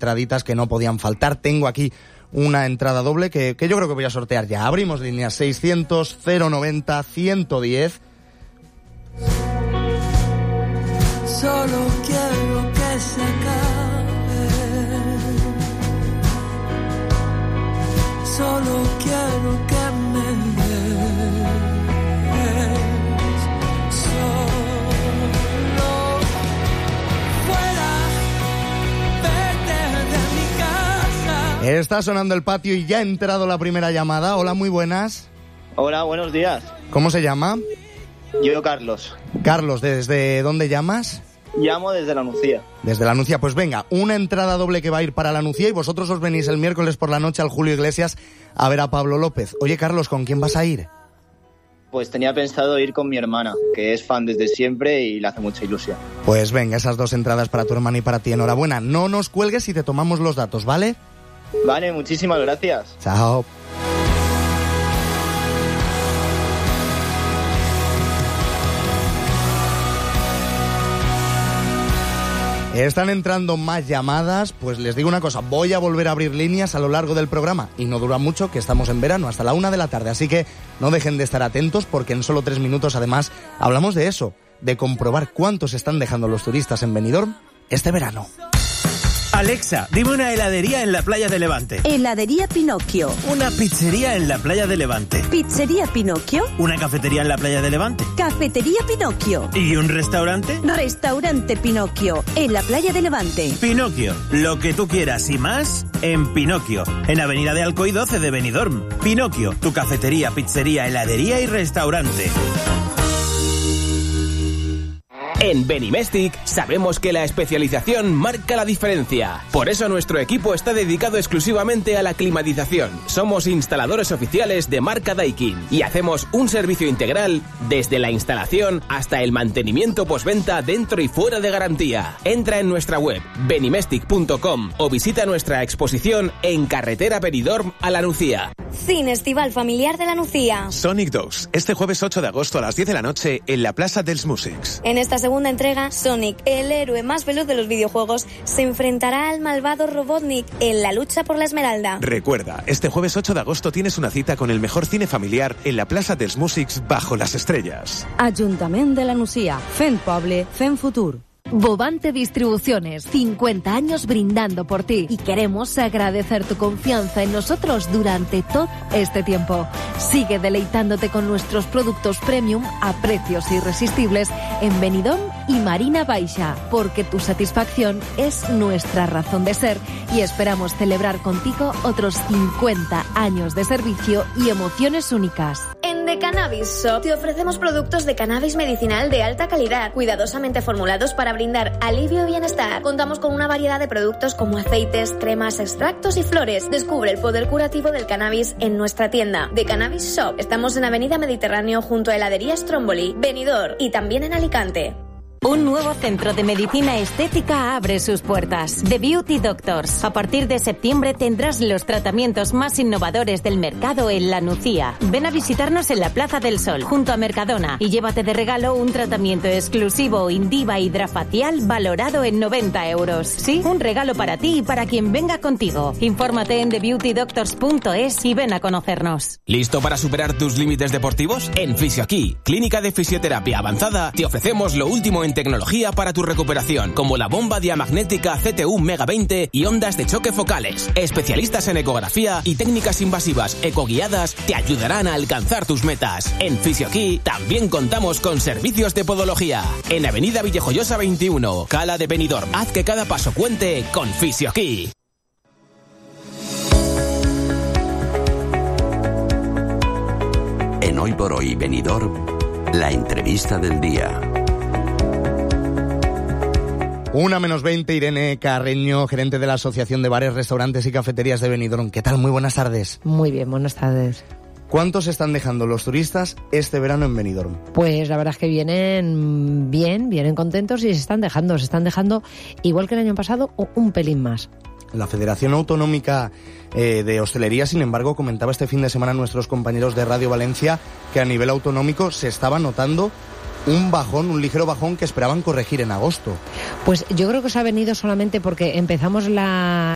entraditas que no podían faltar. Tengo aquí una entrada doble que yo creo que voy a sortear ya. Abrimos líneas 600 090 110. Solo quiero que se acabe. Solo quiero que me des. Solo fuera, vete de mi casa. Está sonando el patio y ya ha entrado la primera llamada. Hola, muy buenas. Hola, buenos días. ¿Cómo se llama? Yo, Carlos. Carlos, ¿desde dónde llamas? Llamo desde La Nucía. Desde La Nucía, pues venga, una entrada doble que va a ir para La Nucía y vosotros os venís el miércoles por la noche al Julio Iglesias a ver a Pablo López. Oye, Carlos, ¿con quién vas a ir? Pues tenía pensado ir con mi hermana, que es fan desde siempre y le hace mucha ilusión. Pues venga, esas 2 entradas para tu hermana y para ti. Enhorabuena, no nos cuelgues y te tomamos los datos, ¿vale? Vale, muchísimas gracias. Chao. Están entrando más llamadas, pues les digo una cosa, voy a volver a abrir líneas a lo largo del programa y no dura mucho, que estamos en verano, hasta la 1 de la tarde, así que no dejen de estar atentos porque en solo 3 minutos además hablamos de eso, de comprobar cuántos están dejando los turistas en Benidorm este verano. Alexa, dime una heladería en la playa de Levante. Heladería Pinocchio. Una pizzería en la playa de Levante. Pizzería Pinocchio. Una cafetería en la playa de Levante. Cafetería Pinocchio. ¿Y un restaurante? Restaurante Pinocchio, en la playa de Levante. Pinocchio, lo que tú quieras y más en Pinocchio, en Avenida de Alcoy 12 de Benidorm. Pinocchio, tu cafetería, pizzería, heladería y restaurante. En Benimestic sabemos que la especialización marca la diferencia. Por eso nuestro equipo está dedicado exclusivamente a la climatización. Somos instaladores oficiales de marca Daikin y hacemos un servicio integral desde la instalación hasta el mantenimiento postventa dentro y fuera de garantía. Entra en nuestra web benimestic.com o visita nuestra exposición en Carretera Benidorm a La Nucía. Cine Estival Familiar de La Nucía. Sonic 2, este jueves 8 de agosto a las 10 de la noche en la Plaza dels Músics. En esta segunda entrega, Sonic, el héroe más veloz de los videojuegos, se enfrentará al malvado Robotnik en la lucha por la Esmeralda. Recuerda, este jueves 8 de agosto tienes una cita con el mejor cine familiar en la Plaza dels Músics bajo las estrellas. Ayuntamiento de La Nucía, fent poble, fent futur. Bovante Distribuciones, 50 años brindando por ti y queremos agradecer tu confianza en nosotros durante todo este tiempo. Sigue deleitándote con nuestros productos premium a precios irresistibles en Benidorm y Marina Baixa, porque tu satisfacción es nuestra razón de ser y esperamos celebrar contigo otros 50 años de servicio y emociones únicas. En The Cannabis Shop te ofrecemos productos de cannabis medicinal de alta calidad, cuidadosamente formulados para brindar alivio y bienestar. Contamos con una variedad de productos como aceites, cremas, extractos y flores. Descubre el poder curativo del cannabis en nuestra tienda The Cannabis Shop. Estamos en Avenida Mediterráneo junto a Heladería Stromboli, Benidorm y también en Alicante. Un nuevo centro de medicina estética abre sus puertas. The Beauty Doctors. A partir de septiembre tendrás los tratamientos más innovadores del mercado en La Nucía. Ven a visitarnos en la Plaza del Sol, junto a Mercadona, y llévate de regalo un tratamiento exclusivo Indiva Hidrafacial valorado en 90 euros. Sí, un regalo para ti y para quien venga contigo. Infórmate en thebeautydoctors.es y ven a conocernos. ¿Listo para superar tus límites deportivos? En FisioAquí, clínica de fisioterapia avanzada, te ofrecemos lo último en tecnología para tu recuperación, como la bomba diamagnética CTU Mega 20 y ondas de choque focales. Especialistas en ecografía y técnicas invasivas ecoguiadas te ayudarán a alcanzar tus metas. En FisioAquí también contamos con servicios de podología. En Avenida Villajoyosa 21, Cala de Benidorm. Haz que cada paso cuente con FisioAquí. En Hoy por Hoy Benidorm, la entrevista del día. 1:20, Irene Carreño, gerente de la Asociación de Bares, Restaurantes y Cafeterías de Benidorm. ¿Qué tal? Muy buenas tardes. Muy bien, buenas tardes. ¿Cuántos están dejando los turistas este verano en Benidorm? Pues la verdad es que vienen bien, vienen contentos y se están dejando igual que el año pasado o un pelín más. La Federación Autonómica de Hostelería, sin embargo, comentaba este fin de semana nuestros compañeros de Radio Valencia que a nivel autonómico se estaba notando un ligero bajón que esperaban corregir en agosto. Pues yo creo que se ha venido solamente porque empezamos la